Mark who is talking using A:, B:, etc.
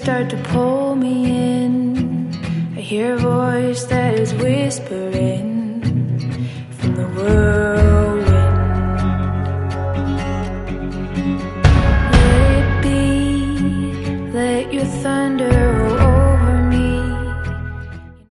A: start to pull me in. I hear a voice that is whispering from the whirlwind. Let it be, let your thunder